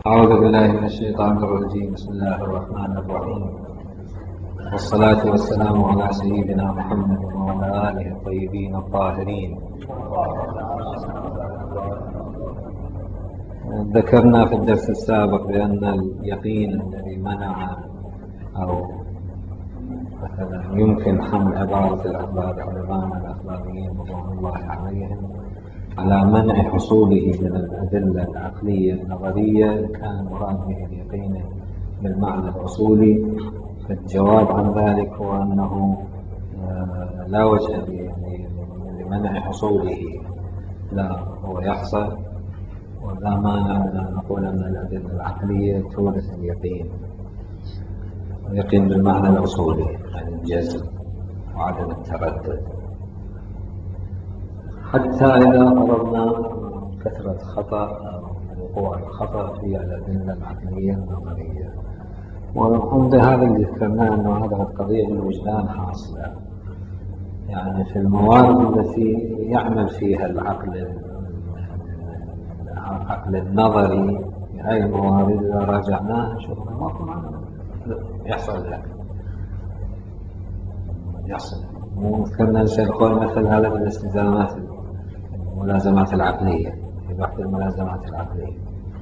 أعوذ بالله من الشيطان الرجيم. بسم الله الرحمن الرحيم، والصلاة والسلام على سيدنا محمد وعلى آله الطيبين الطاهرين. ذكرنا في الدرس السابق بأن اليقين الذي منع أو مثلا يمكن حمل عبارة الأخبار علماء الأخباريين رضوان الله عليهم على منع حصوله من الأدلة العقلية النظرية كان مراد به اليقين بالمعنى الأصولي. فالجواب عن ذلك هو أنه لا وجه لمنع حصوله، لا هو يحصل، ولا مانع أن نقول أن الأدلة العقلية تورث اليقين. اليقين بالمعنى الأصولي يعني الجزم وعدم التردد، حتى إذا فرضنا كثرة خطأ أو وقوع الخطأ في الأدلة العقلية النظرية. وعند هذا اللي ذكرناه أنه هذا القضية بالوجدان حاصلة، يعني في الموارد التي يعمل فيها العقل النظري، في هذه الموارد إذا راجعناها نشوفها ما يحصل لك يحصل. وذكرنا سيقول مثل هذا بالاستلزامات الملازمات العقلية، في بحث الملازمات العقلية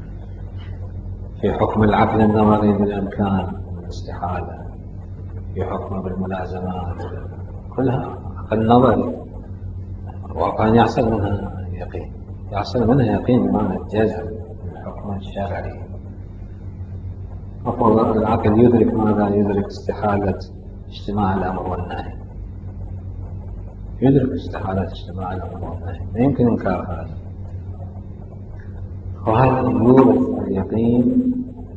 في حكم العقل النظري بالإمكان والاستحالة، في حكم بالملازمات كلها عقل نظري، وكان يحصل منها يقين، يحصل منها يقين بمعنى الجزم بالحكم الشرعي. العقل يدرك ماذا؟ يدرك استحالة اجتماع الأمر والنهي، يدرك استحالة اجتماع الأمر والنهي، لا يمكن إنكار هذا. وهذا يورث اليقين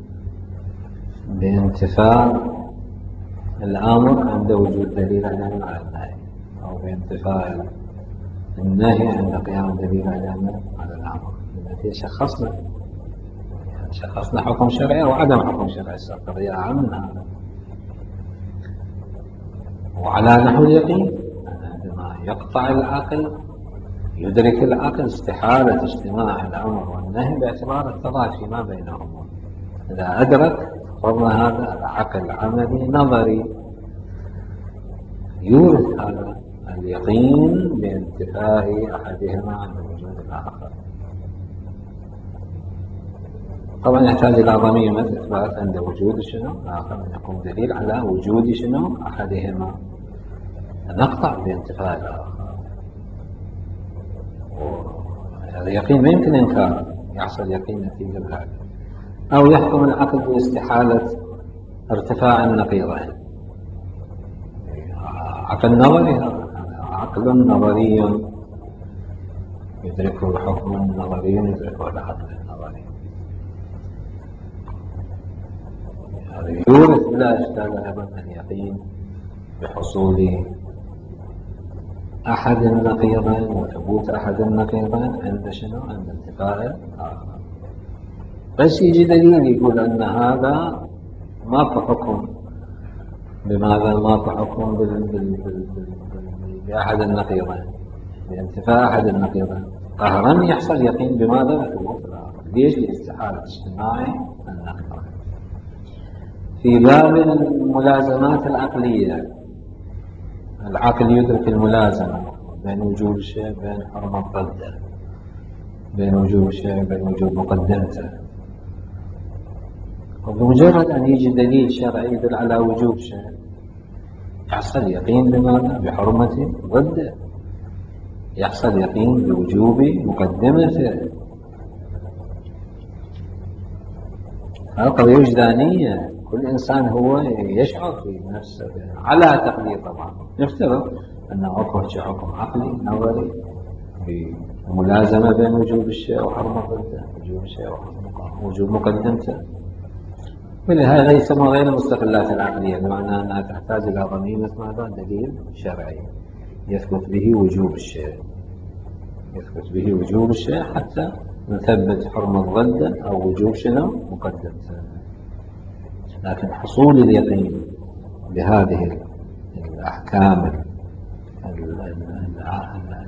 بانتفاء الأمر عند وجود دليل على النهي، أو بانتفاء النهي عند قيام دليل على الأمر. التي شخصنا حكم شرعي وعدم حكم شرعي، القضية أعم من هذا. وعلى نحو اليقين عندما يقطع العقل، يدرك العقل استحالة اجتماع الأمر والنهي باعتبار التضاد فيما بينهما. إذا أدرك فرضنا هذا العقل عملي نظري، يورث هذا اليقين بانتفاء أحدهما عن وجود الآخر. طبعا يحتاج إلى ضميمة إثبات عند وجود شنو الآخر، يكون دليل على وجود شنو أحدهما، نقطع بانتفاء الآخر. هذا يقين ما يمكن إنكار، يحصل يقين نتيجة ذلك. أو يحكم العقل باستحالة ارتفاع النقيضين. عقل نظري، عقل نظري يدركه حكم نظري يدركه العقل النظري، هذا يورث بلا إشكال أيضا اليقين بحصول أحد النقيضين وثبوت أحد النقيضين عند شنو؟ عند انتفاء الآخر. بس يجي دليل يقول أن هذا ما في حكم، بماذا ما في حكم بأحد النقيضين، بانتفاء أحد النقيضين، قهرا يحصل يقين بماذا؟ بثبوت الآخر. ليش؟ لاستحالة اجتماع النقيضين. في باب الملازمات العقلية، العقل يدرك الملازمة بين وجود الشيء بين حرمة ضده، بين وجود الشيء بين وجود مقدمته. وبمجرد أن يجي دليل شرعي يدل على وجوب شيء، يحصل يقين بماذا؟ بحرمة ضده، يحصل يقين بوجوب مقدمته. هذه قضية وجدانية، كل إنسان هو يشعر في نفسه على تقدير. طبعا نفترض أنه أكون حكم عقلي نظري بملازمة بين وجوب الشيء وحرمة ضده، وجوب الشيء ووجوب مقدمته. ولهذا يسمى غير المستقلات العقلية، بمعنى أنها تحتاج إلى ضميمة ماذا؟ دليل شرعي يثبت به وجوب الشيء، يثبت به وجوب الشيء حتى نثبت حرمة ضده أو وجوب شنو مقدمته. لكن حصول اليقين بهذه الأحكام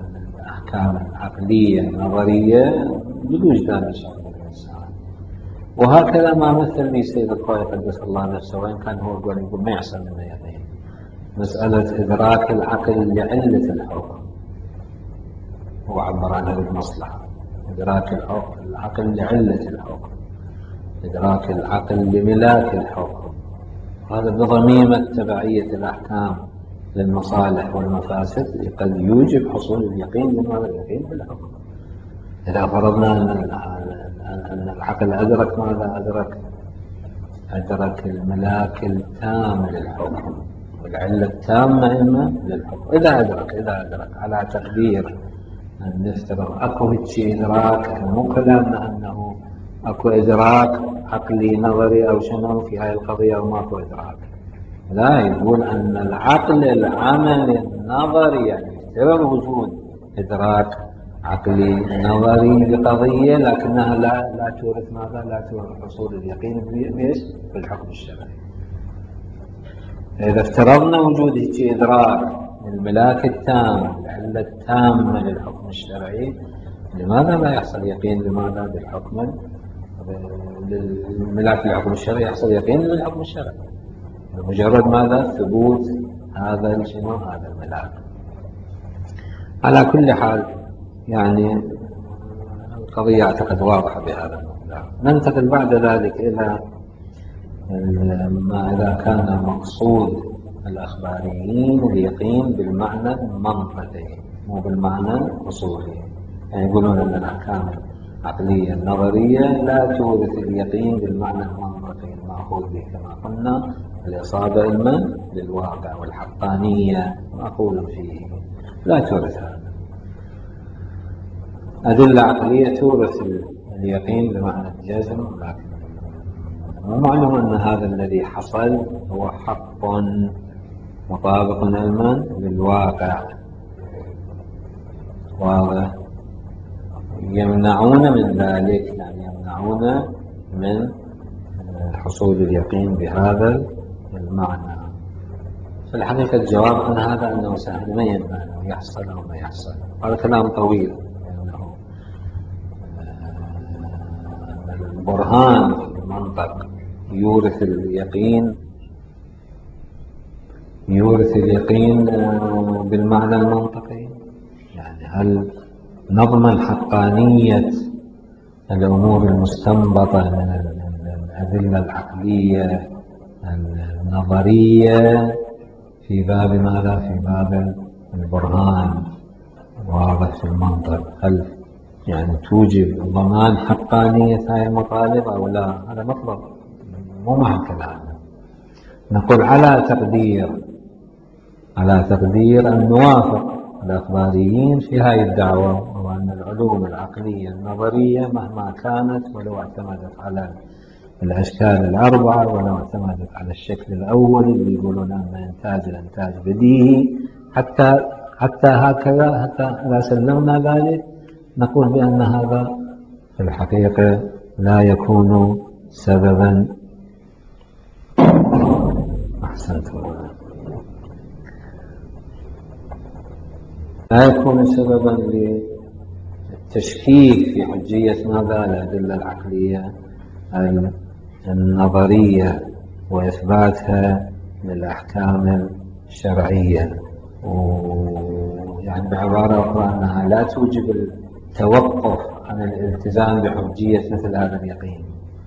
الأحكام العقلية النظرية بالوجدان لشخص الإنسان، وهكذا ما مثل به سيد الخوي قدس الله نفسه، وإن كان هو يقول ما يحصل منه يقين، مسألة إدراك العقل لعلة الحكم، هو عبر عنها بالمصلحة، إدراك العقل لعلة الحكم، إدراك العقل لملاك الحكم، هذا بضميمة تبعية الأحكام للمصالح والمفاسد قد يوجب حصول اليقين بماذا؟ اليقين بالحكم. إذا فرضنا أن العقل أدرك ماذا؟ أدرك الملاك التام للحكم والعلة التامة إما للحكم. إذا أدرك على تقدير أن نفترض أكو هيك إدراك، مو كلامنا أنه أكو إدراك عقلي نظري أو شنو في هاي القضية أو ماكو إدراك، لا، يقول أن العقل العملي النظري يعني سبب وجود إدراك عقلي نظري لقضية، لكنها لا تورث ماذا؟ لا تورث حصول اليقين بالحكم الشرعي. إذا افترضنا وجود هيك إدراك الملاك التام العلة التامة للحكم الشرعي، لماذا لا يحصل يقين بماذا؟ بالحكم للملاك الحكم الشرعي يحصل يقين بالحكم الشرعي بمجرد ماذا؟ ثبوت هذا الملاك. على كل حال يعني القضية أعتقد واضحة بهذا المقدار. ننتقل بعد ذلك إلى ما إذا كان مقصود الأخباريين اليقين بالمعنى المنطقي مو بالمعنى الأصولي، يعني يقولون أن الأحكام العقلية النظرية لا تورث اليقين بالمعنى المنطقي المأخوذ به كما قلنا الإصابة علما للواقع والحقانية مأخوذ فيه، لا تورث هذا. أدلة عقلية تورث اليقين بمعنى الجزم، لكن مو معلوم أن هذا الذي حصل هو حق مطابق علما للواقع، ويمنعون من ذلك، يعني يمنعون من حصول اليقين بهذا المعنى. في الحقيقة الجواب عن هذا أنه سهل، ما ينبغي أنه يحصل أو ما يحصل، هذا كلام طويل، لأنه البرهان في المنطق يورث اليقين بالمعنى المنطقي، يعني هل نضمن حقانية الأمور المستنبطة من الأدلة العقلية النظرية في باب ماذا؟ في باب البرهان واضح في المنطق، هل يعني توجب ضمان حقانية هذه المطالب أو لا؟ هذا مطلب مو محل كلامنا. نقول على تقدير أن نوافق الأخباريين في هذه الدعوة، وأن العلوم العقلية النظرية مهما كانت ولو اعتمدت على الأشكال الأربعة ولو اعتمدت على الشكل الأول اللي يقولون أن الإنتاج بديهي، حتى هكذا، حتى إذا سلمنا ذلك نقول بأن هذا في الحقيقة لا يكون سببا لا يكون سببا للتشكيك في حجية ماذا؟ الأدلة العقلية النظرية وإثباتها للأحكام الشرعية، ويعني بعبارة أخرى أنها لا توجب التوقف عن الالتزام بحجية مثل هذا اليقين.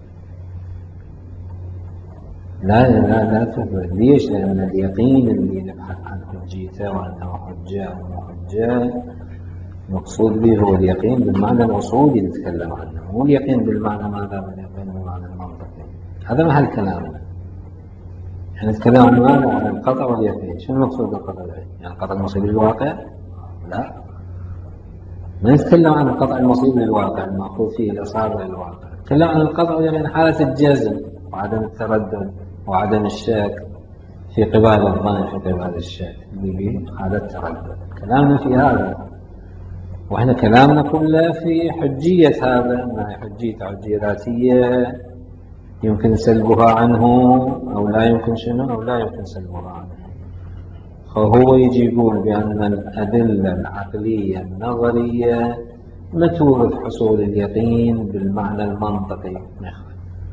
لا تفرق. ليش؟ لأن اليقين اللي نبحث عن حجيته وأنه حجة أو مو حجة مقصود به هو اليقين بالمعنى الأصولي اللي نتكلم عنه، مو اليقين بالمعنى ماذا؟ بالمعنى المنطقي. هذا محل كلامنا. احنا نتكلم عن ماذا؟ عن القطع واليقين. شنو المقصود بالقطع واليقين؟ يعني القطع المصير للواقع؟ لا، ما نتكلم عن القطع المصير للواقع المأخوذ فيه الإصابة للواقع. نتكلم عن القطع واليقين حالة الجزم وعدم التردد وعدم الشك في قبال الظن في قبال الشك اللي حالة التردد. كلامنا في هذا، وإحنا كلامنا كله في حجية هذا، أنها حجية ذاتية يمكن سلبها عنه أو لا يمكن شنو أو لا يمكن سلبها عنه. فهو يجي يقول بأن الأدلة العقلية النظرية ما تورث حصول اليقين بالمعنى المنطقي.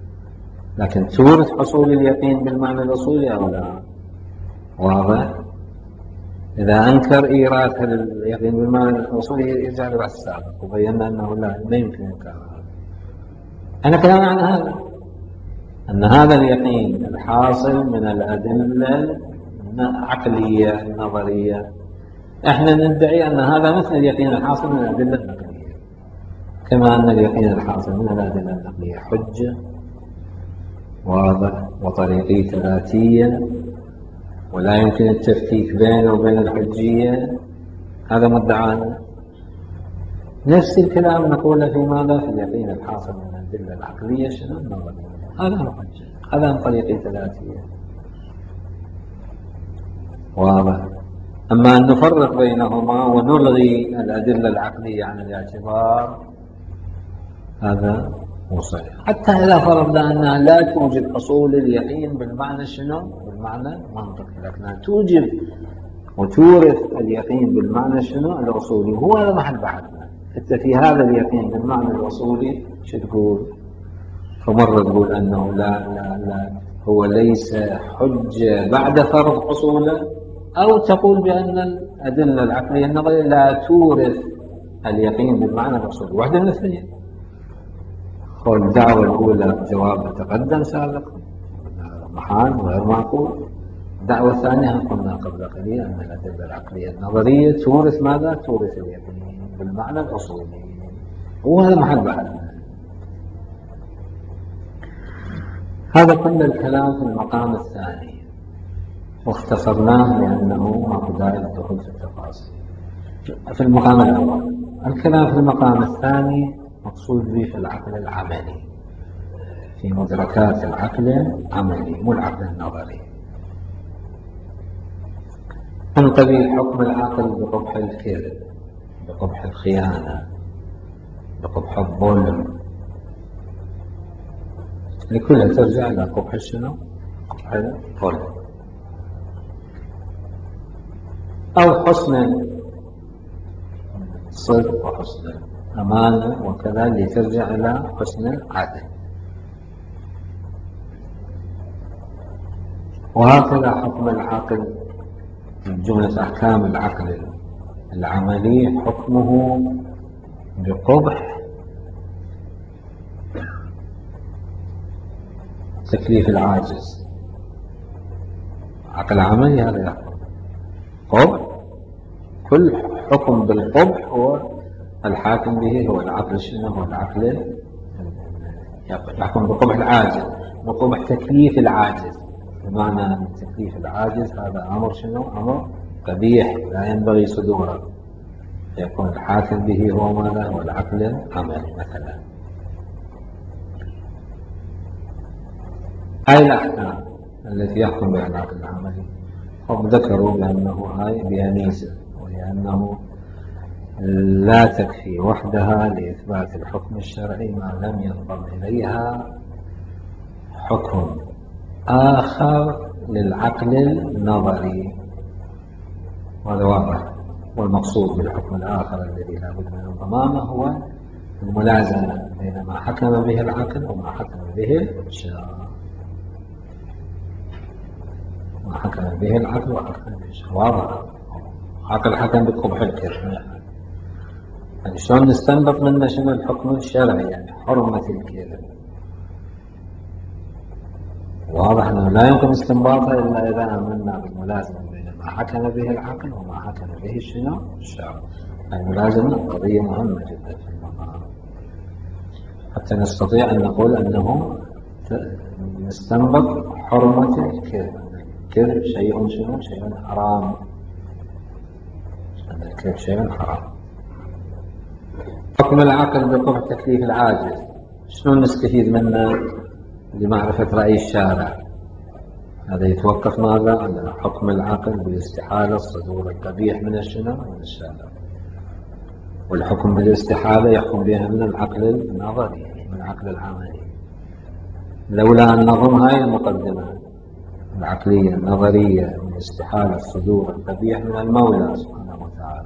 لكن تورث حصول اليقين بالمعنى الأصولي أو لا؟ واضح؟ إذا أنكر إيراث اليقين بالمعنى الأصولي يرجع للبحث السابق وبينا أنه لا يمكن إنكار هذا. أنا كلامي عن هذا، أن هذا اليقين الحاصل من الأدلة العقلية النظرية، إحنا ندعي أن هذا مثل اليقين الحاصل من الأدلة النقلية، كما أن اليقين الحاصل من الأدلة النقلية حجة واضح وطريقية ذاتية ولا يمكن التفكيك بينه وبين الحجية، هذا مدعانا. نفس الكلام نقوله في ماذا؟ في اليقين الحاصل من الأدلة العقلية شنو؟ النظرية، هذا الحجة، هذا من طريقية ذاتية واضح. أما أن نفرق بينهما ونلغي الأدلة العقلية عن الاعتبار هذا مو صحيح. حتى إذا فرضنا أنها لا توجب حصول اليقين بالمعنى شنو؟ بالمعنى المنطقي، لكنها توجب وتورث اليقين بالمعنى شنو؟ الأصولي، وهو هذا محل بحثنا. حتى في هذا اليقين بالمعنى الأصولي شو تقول؟ فمرة تقول أنه لا هو ليس حجة بعد فرض حصوله، أو تقول بأن الأدلة العقلية النظرية لا تورث اليقين بالمعنى الأصولي، واحدة من الاثنين. الدعوة الأولى جواب تقدم سابقا، محال وغير معقول. الدعوة الثانية قلنا قبل قليل أن الأدلة العقلية النظرية تورث ماذا؟ تورث اليقين بالمعنى الأصولي، وهذا محل بحثنا. هذا كل الكلام في المقام الثاني واختصرناه لأنه ما داعي للدخول في التفاصيل. في المقام الأول الكلام في المقام الثاني مقصود به في العقل العملي، في مدركات العقل العملي مو العقل النظري. من قبيل حكم العقل بقبح الكذب، بقبح الخيانة، بقبح الظلم، لكلها ترجع إلى قبح شنو؟ قبح الظلم. أو حسن الصدق وحسن الأمانة وكذا اللي ترجع إلى حسن العدل. وهكذا حكم العقل من جملة أحكام العقل العملي حكمه بقبح تكليف العاجز. عقل عملي هذا يحكم قبح، كل حكم بالقبح هو الحاكم به هو العقل شنو؟ هو العقل يحكم بقبح العاجز، بقبح تكليف العاجز، بمعنى أن تكليف العاجز هذا أمر شنو؟ أمر قبيح لا ينبغي صدوره، يكون الحاكم به هو ماذا؟ هو العقل العملي. مثلا هاي الأحكام التي يحكم بها العقل العملي هم ذكروا بأنه هاي بها ميزة، وهي أنه لا تكفي وحدها لإثبات الحكم الشرعي ما لم ينضم إليها حكم آخر للعقل النظري، وهذا واضح. والمقصود بالحكم الآخر الذي لا بد من انضمامه هو الملازمة بين ما حكم به العقل وما حكم به الشرع، ما حكم به العقل وحكم به الشرع. واضح. عقل حكم بقبح الكذب، يعني شلون نستنبط منه شنو الحكم الشرعي؟ يعني حرمة الكذب. واضح أنه لا يمكن استنباطها إلا إذا آمنا بالملازمة بين ما حكم به العقل وما حكم به شنو؟ الشرع. الملازمة قضية مهمة جدا في المقام، حتى نستطيع أن نقول أنه نستنبط حرمة الكذب. الكذب شيء شنو؟ شيء حرام. الكذب شيء حرام. حكم العقل بقبح تكليف العاجز شنو نستفيد منه؟ لمعرفة رأي الشارع. هذا يتوقف ماذا؟ على حكم العقل بالاستحالة الصدور القبيح من الشنو؟ من الشارع. والحكم بالاستحالة يحكم بها من العقل النظري، من العقل العملي. لولا أن نظم هاي المقدمة العقلية النظرية من استحالة الصدور القبيح من المولى سبحانه وتعالى،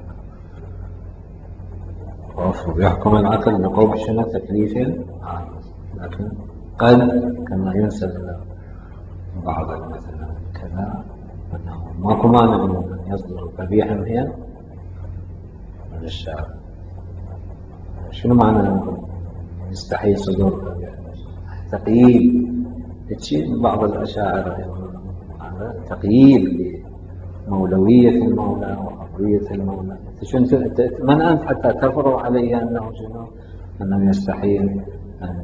وأفرض يحكم العقل بقبح شنو؟ تكليف عاجز. لكن قد كما ينسب إلى بعض مثلا كذا أنه ماكو مانع من أن يصدر القبيح من الشارع. شنو معنى أنه يستحيل صدور القبيح؟ تقييد تشيل بعض الأشاعرة هذا تقييد لمولوية المولى وحرية المولى. من أنت حتى تفرض علي أنه شنو؟ أنه يستحيل أن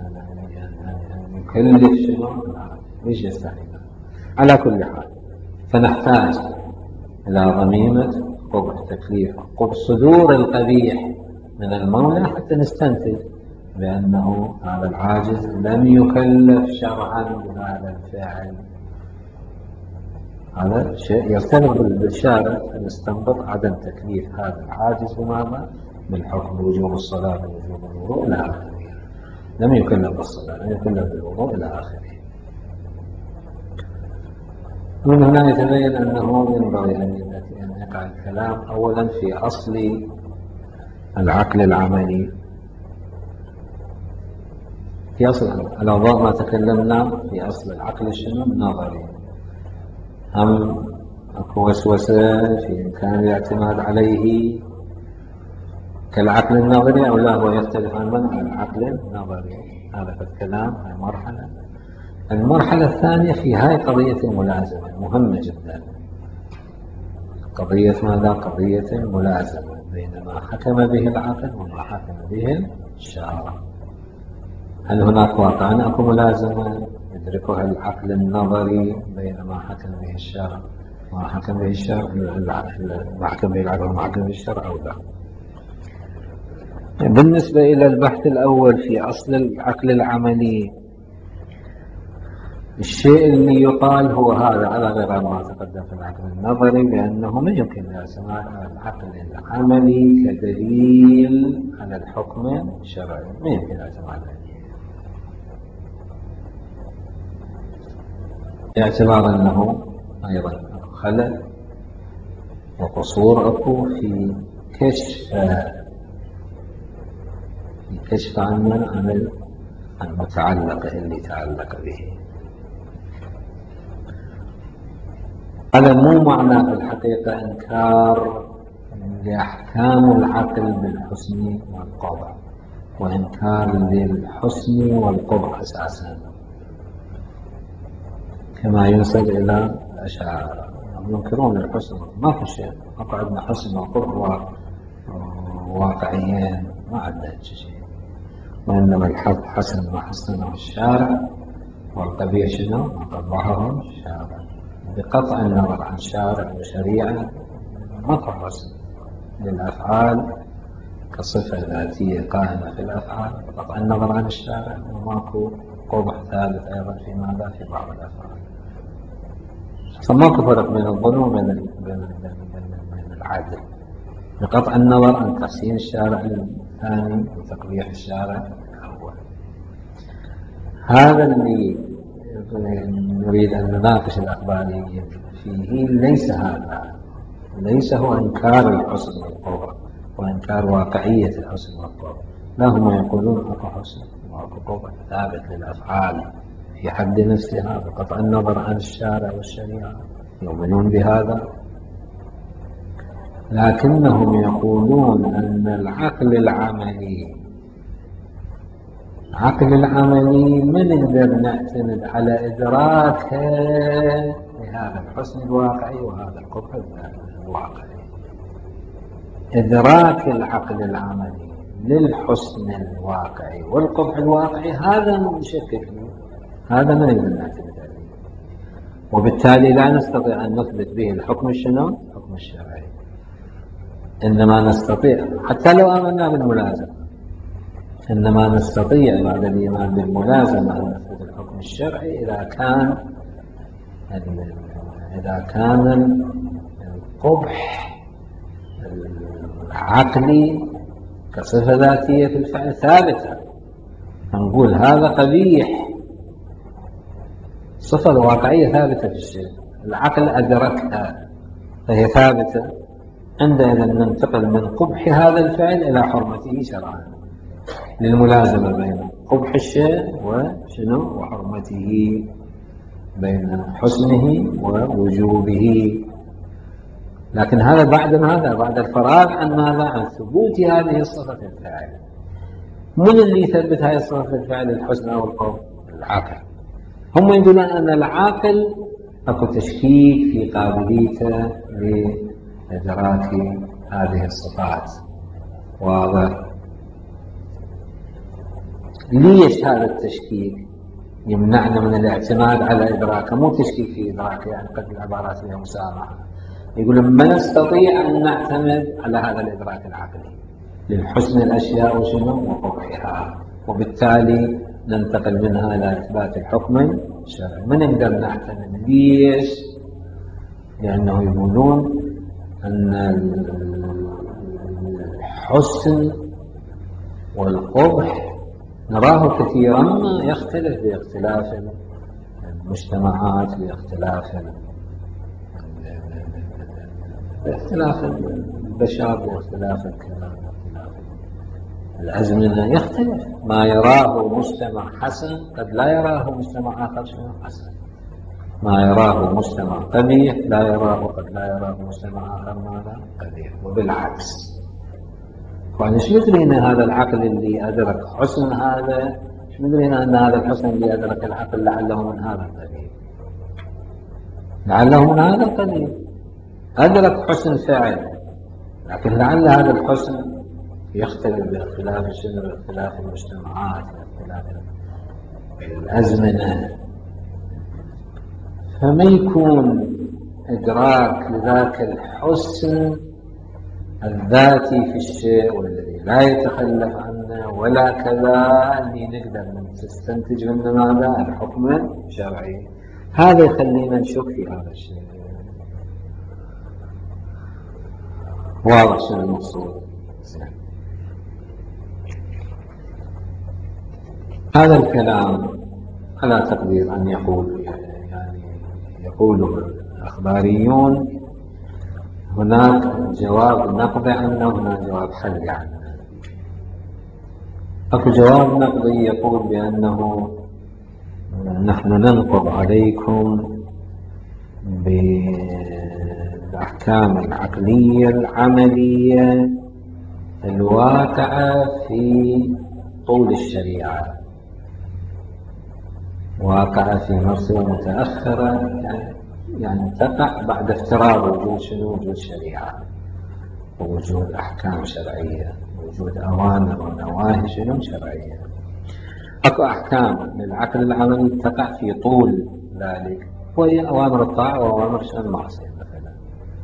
يكلف شنو؟ ليش يستحيل؟ على كل حال فنحتاج إلى ضميمة قبح تكليف قبح صدور القبيح من المولى حتى نستنتج بأنه هذا العاجز لم يكلف شرعا بهذا الفعل. هذا شيء يرتبط بالشارع، نستنبط عدم تكليف هذا العاجز بماذا؟ بالحكم بوجوب الصلاة ووجوب الوضوء إلى آخره. لم يكلف بالصلاة، لم يكلف بالوضوء إلى آخره. من هنا يتبين أنه ينبغي أن يقع الكلام أولا في أصل العقل العملي، في أصل على ضوء ما تكلمنا في أصل العقل شنو؟ النظري. هم أكو وسوسة في إمكان الاعتماد عليه كالعقل النظري أو لا هو يختلف عن العقل النظري؟ هذا الكلام. هاي مرحلة. المرحلة الثانية في هاي قضية الملازمة مهمة جدا. قضية ماذا؟ قضية الملازمة بين ما حكم به العقل وما حكم به الشارع. هل هناك واقعا أكو ملازمة يدركها العقل النظري بين ما حكم به الشارع وما حكم به الشارع، ما حكم به العقل وما حكم به الشارع أو لا؟ بالنسبة إلى البحث الأول في أصل العقل العملي، الشيء اللي يقال هو هذا على غير ما تقدم في العقل النظري بأنه ما يمكن الاعتماد على العقل العملي كدليل على الحكم الشرعي، ما يمكن الاعتماد عليه باعتبار أنه أيضا خلل وقصور أكو في كشف عن المتعلق اللي تعلق به. هذا مو معنى في الحقيقة إنكار لأحكام العقل بالحسن والقبح وإنكار للحسن والقبح أساسا كما ينسب إلى الأشاعرة. ينكرون الحسن، ما في شيء، ما عندنا حسن وقبح واقعيين، ما عندنا شيء. وإنما الحق حسن ما حسنه الشارع والقبيح شنو؟ ما قبحه الشارع، بقطع النظر عن شارع وشريعة. ماكو حسن للأفعال كصفة ذاتية قائمة في الأفعال بقطع النظر عن الشارع، وماكو قبح ثابت أيضا في ماذا؟ في بعض الأفعال. فماكو فرق بين الظلم وبين العدل بقطع النظر عن تحسين الشارع الثاني وتقبيح الشارع الأول. هذا اللي نريد أن نناقش الأخباريين فيه. ليس هو إنكار الحسن والقبح وإنكار واقعية الحسن والقبح، لا، هم يقولون أكو حسن وأكو قبح ثابت للأفعال في حد نفسها بقطع النظر عن الشارع والشريعة، يؤمنون بهذا. لكنهم يقولون أن العقل العملي ما نقدر نعتمد على إدراكه لهذا الحسن الواقعي وهذا القبح الواقعي. إدراك العقل العملي للحسن الواقعي والقبح الواقعي هذا نشكك فيه، هذا ما نقدر نعتمد عليه، وبالتالي لا نستطيع أن نثبت به الحكم الحكم الشرعي. إنما نستطيع حتى لو آمنا بالملازمة، إنما نستطيع بعد الإيمان بالملازمة أن نثبت الحكم الشرعي إذا كان القبح العقلي كصفة ذاتية في الفعل ثابتة. نقول هذا قبيح، الصفة الواقعية ثابتة في الشيء، العقل أدركها فهي ثابتة. عندئذ ننتقل من قبح هذا الفعل إلى حرمته شرعا للملازمة بينه. قبح الشيء وشنو وحرمته، بين حسنه ووجوبه. لكن هذا بعد الفراغ عن ماذا؟ عن ثبوت هذه الصفة في الفعل. من اللي يثبت هذه الصفة في الفعل، الحسن أو القبح؟ العاقل. هم يقولون أن العاقل أكو تشكيك في قابليته لإدراك هذه الصفات. واضح؟ ليش هذا التشكيك يمنعنا من الاعتماد على إدراكه؟ مو تشكيك في إدراكه، يعني قد العبارات فيها مسامحة. يقول ما نستطيع أن نعتمد على هذا الإدراك العقلي للحسن الأشياء وشنو وقبحها، وبالتالي ننتقل منها إلى إثبات الحكم الشرعي. ما نقدر نعتمد. ليش؟ لأنه يقولون أن الحسن والقبح نراه كثيرا ما يختلف باختلاف المجتمعات، باختلاف البشر، باختلاف الكلام، باختلاف الأزمنة. يختلف. ما يراه مجتمع حسن قد لا يراه مجتمع آخر حسن. ما يراه مجتمع قبيح قد لا يراه مجتمع آخر ماذا؟ قبيح، وبالعكس. فأنا شو يدرينا هذا العقل اللي أدرك حسن هذا، شو يدرينا أن هذا الحسن اللي أدرك العقل لعله من هذا القبيل، أدرك حسن فعل، لكن لعل هذا الحسن يختلف باختلاف السن، باختلاف المجتمعات، باختلاف الأزمنة. فما يكون إدراك لذاك الحسن الذاتي في الشيء والذي لا يتخلف عنه ولا كذا اللي نقدر نستنتج منه ماذا؟ الحكم الشرعي. هذا يخلينا نشك في هذا الشيء. واضح شنو المقصود؟ هذا الكلام على تقدير أن يقوله الأخباريون هناك جواب نقضي عنه، هناك جواب حل عنه. أكو جواب نقضي يقول بأنه نحن ننقض عليكم بالأحكام العقلية العملية الواقعة في طول الشريعة، واقعة في مرحلة متأخرة، يعني تقع بعد افتراض وجود شنو؟ وجود شريعة ووجود أحكام شرعية، وجود أوامر ونواهي شنو؟ شرعية. أكو أحكام للعقل العملي تقع في طول ذلك، وهي أوامر الطاعة وأوامر شنو؟ المعصية مثلا.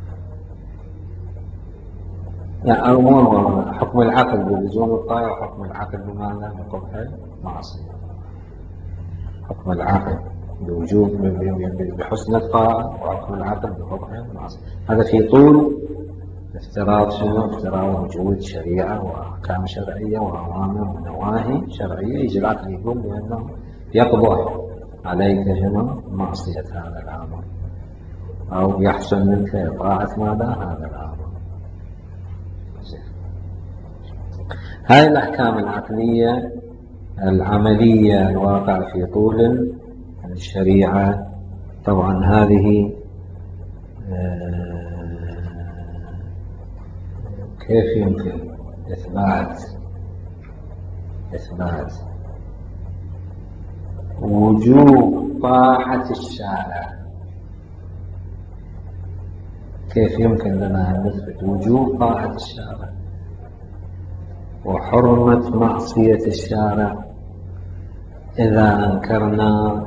يعني أو حكم العقل بلزوم الطاعة، وحكم العقل بماذا؟ بقبح المعصية. حكم العقل بوجود بحسن الطاعة، وحكم العقل بقبح المعصية. هذا في طول افتراض شنو؟ افتراض وجود شريعة وأحكام شرعية وأوامر ونواهي شرعية. يجي العقل يقول بأنه يقبح عليك شنو؟ معصية هذا الأمر، أو يحسن منك إطاعة ماذا؟ هذا الأمر. هاي الأحكام العقلية العملية الواقع في طول الشريعة، طبعا هذه كيف يمكن إثبات وجوب طاعة الشارع؟ كيف يمكن لنا أن نثبت وجوب طاعة الشارع وحرمة معصية الشارع إذا أنكرنا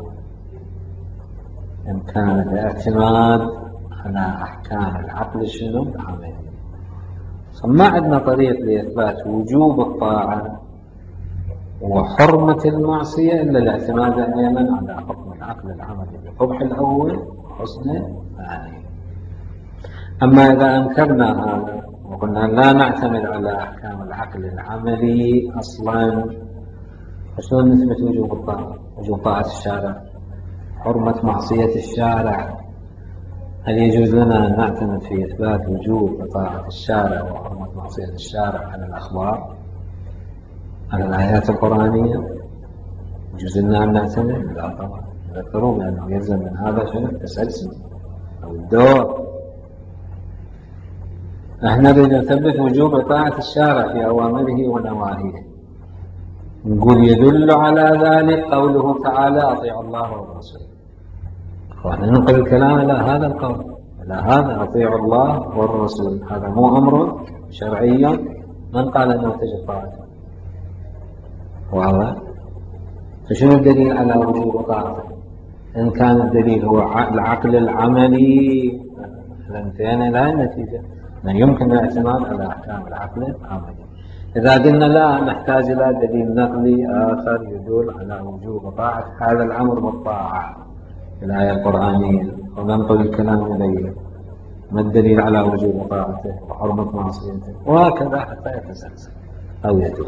إمكان الاعتماد على أحكام العقل شنو؟ العملي. ما عندنا طريق لإثبات وجوب الطاعة وحرمة المعصية إلا الاعتماد أحيانا على حكم العقل العملي بقبح الأول وحسن الثاني. أما إذا أنكرنا هذا وقلنا لا نعتمد على أحكام العقل العملي أصلا، فشلون نثبت وجوب الطاعة؟ وجوب طاعة الشارع، حرمة معصية الشارع. هل يجوز لنا أن نعتمد في إثبات وجوب طاعة الشارع وحرمة معصية الشارع على الأخبار، على الآيات القرآنية؟ يجوز لنا أن نعتمد؟ لا طبعا. ذكروا بأنه يلزم من هذا شنو؟ التسلسل أو الدور. احنا نريد نثبت وجوب طاعة الشارع في أوامره ونواهيه، نقول يدل على ذلك قوله تعالى أطيعوا الله والرسول، واحنا ننقل الكلام إلى هذا القول، إلى هذا أطيعوا الله والرسول، هذا مو أمر شرعي من قال أنه تجب طاعته؟ واضح؟ فشنو الدليل على وجوب طاعته؟ إن كان الدليل هو العقل العملي فانتهينا إلى النتيجة أن يمكن الاعتماد على أحكام العقل العملي. إذا قلنا لا، نحتاج إلى دليل نقلي آخر يدل على وجوب طاعة هذا الأمر بالطاعة في الآية القرآنية، وننقل الكلام إليه، ما الدليل على وجوب طاعته وحرمة معصيته، وهكذا حتى يتسلسل أو يدل.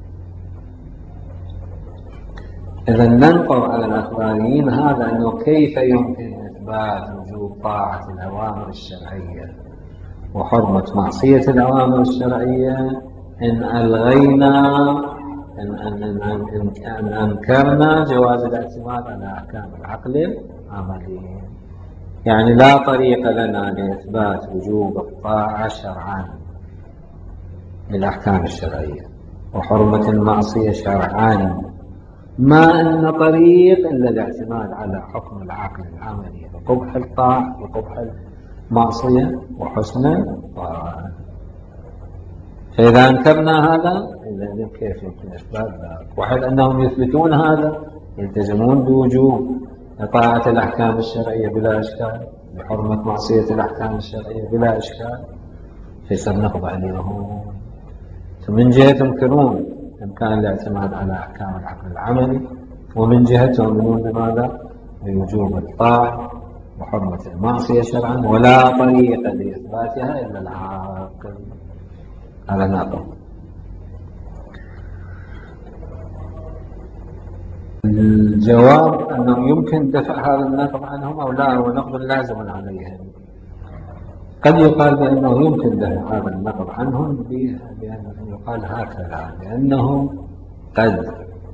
إذا ننقر على الأخباريين هذا أنه كيف يمكن إثبات وجوب طاعة الأوامر الشرعية وحرمة معصية الأوامر الشرعية إن ألغينا إن أنكرنا جواز الاعتماد على أحكام العقل العملي. يعني لا طريق لنا لإثبات وجوب الطاعة شرعا للأحكام الشرعية وحرمة المعصية شرعا، ما أن طريق إلا الاعتماد على حكم العقل العملي بقبح الطاعة وقبح المعصية وحسن الطاعة. فإذا أنكرنا هذا إذا كيف يمكن إثبات ذلك؟ وحيث أنهم يثبتون هذا يلتزمون بوجوب طاعة الأحكام الشرعية بلا إشكال، بحرمة معصية الأحكام الشرعية بلا إشكال، فيصير نقض عليهم. فمن جهة ينكرون إمكان الاعتماد على أحكام العقل العملي، ومن جهة يؤمنون بماذا؟ بوجوب الطاعة وحرمة المعصية شرعا، ولا طريق لإثباتها إلا العاقل. هذا ناقض. الجواب أنه يمكن دفع هذا النقض عنهم أو لا، هو نقض لازم عليهم. قد يقال بأنه يمكن دفع هذا النقض عنهم بأنه يقال هكذا، لأنهم قد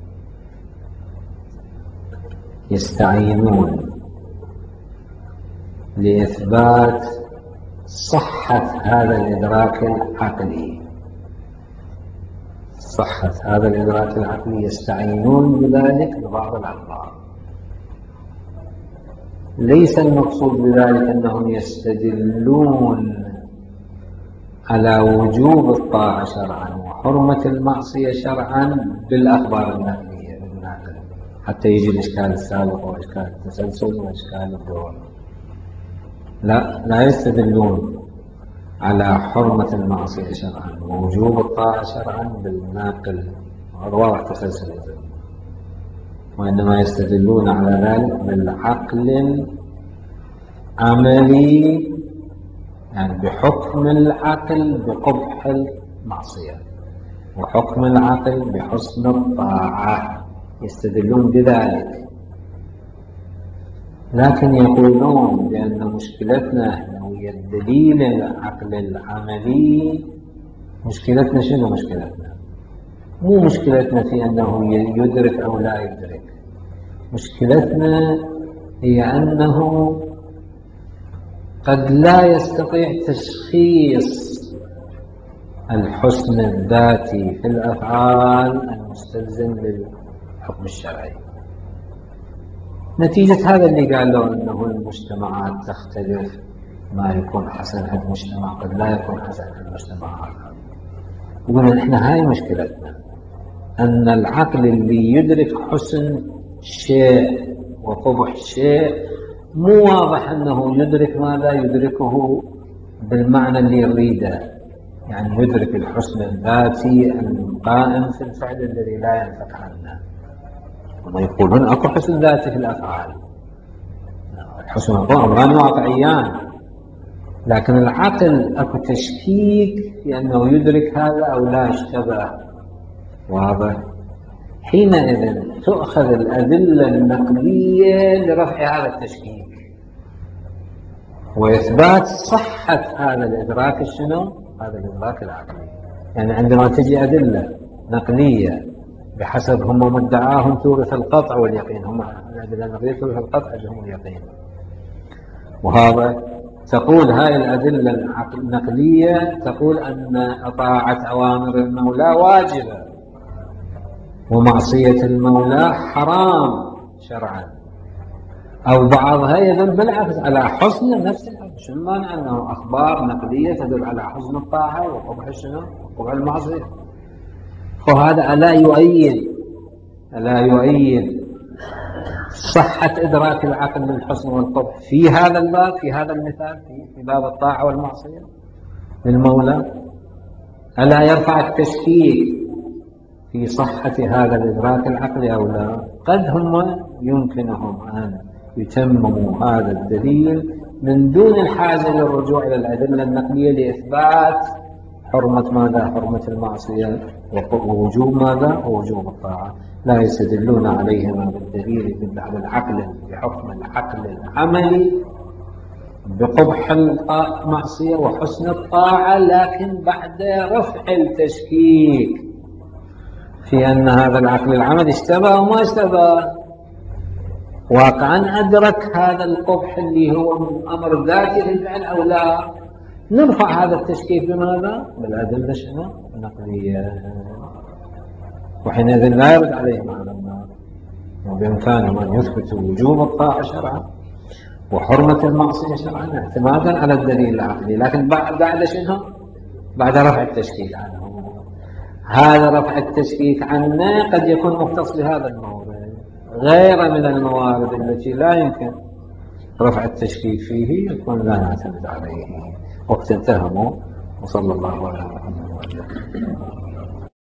يستعينون لإثبات صحة هذا الإدراك العقلي، صحة هذا الإدراك العقلي يستعينون بذلك ببعض الأخبار. ليس المقصود بذلك أنهم يستدلون على وجوب الطاعة شرعا وحرمة المعصية شرعا بالأخبار النقلية بالناقل، حتى يجي الإشكال السابق وإشكال التسلسل وإشكال الدور. لا يستدلون على حرمة المعصية شرعا ووجوب الطاعة شرعا بالناقل واضح تسلسل، وإنما يستدلون على ذلك بالعقل العملي، يعني بحكم العقل بقبح المعصية وحكم العقل بحسن الطاعة، يستدلون بذلك. لكن يقولون بأن مشكلتنا هي الدليل العقل العملي. مشكلتنا شنو مشكلتنا؟ مو مشكلتنا في أنه يدرك أو لا يدرك، مشكلتنا هي أنه قد لا يستطيع تشخيص الحسن الذاتي في الأفعال المستلزم للحكم الشرعي. نتيجة هذا اللي قالوا أنه المجتمعات تختلف، ما يكون حسن في المجتمع قد لا يكون حسن في المجتمع آخر. يقولون إحنا هاي مشكلتنا، أن العقل اللي يدرك حسن شيء وقبح شيء مو واضح أنه يدرك ما لا يدركه بالمعنى اللي يريده، يعني يدرك الحسن الذاتي القائم في الفعل الذي لا ينفك عنه. هم يقولون أكو حسن ذاتي في الأفعال، الحسن أمران واقعيان، لكن العقل أكو تشكيك في أنه يدرك هذا أو لا يشتبه. واضح؟ حينئذ تؤخذ الأدلة النقلية لرفع هذا التشكيك وإثبات صحة هذا الإدراك شنو؟ هذا الإدراك العقلي. يعني عندما تجي أدلة نقلية بحسب هم مدعاهم تورث القطع واليقين، هم الأدلة النقلية تورث القطع واليقين. وهذا تقول هاي الأدلة النقلية تقول أن طاعة أوامر المولى واجبة ومعصية المولى حرام شرعا، أو بعضها يدل بالعكس على حسن نفس الأمر. شو المانع أنه أخبار نقلية تدل على حسن الطاعة وقبح شنو؟ وقبح المعصية. فهذا ألا يؤيد صحة إدراك العقل للحسن والقبح في هذا الباب، في هذا المثال، في باب الطاعة والمعصية للمولى؟ ألا يرفع التشكيك في صحة هذا الإدراك العقلي أو لا؟ قد هم يمكنهم أن يتمموا هذا الدليل من دون الحاجة للرجوع إلى الأدلة النقلية لإثبات حرمة ماذا؟ حرمة المعصية ووجوب ماذا؟ ووجوب الطاعة. لا يستدلون عليهما بالدليل بالعقل بحكم العقل العملي بقبح المعصية وحسن الطاعة، لكن بعد رفع التشكيك في أن هذا العقل العملي اشتبه وما اشتبه، واقعا أدرك هذا القبح اللي هو من أمر ذاتي للفعل أو لا. نرفع هذا التشكيك بماذا؟ بالأدلة شنو؟ النقلية. وحينئذ لا يرد عليهم هذا النار، وبإمكانهم أن يثبتوا وجوب الطاعة شرعا وحرمة المعصية شرعا اعتمادا على الدليل العقلي، لكن بعد شنو؟ بعد رفع التشكيك عنه. هذا رفع التشكيك عنه قد يكون مختص بهذا المورد، غير من الموارد التي لا يمكن رفع التشكيك فيه يكون لا نعتمد عليه. وقت انتهموا. وصلى الله على محمد وعلى اله.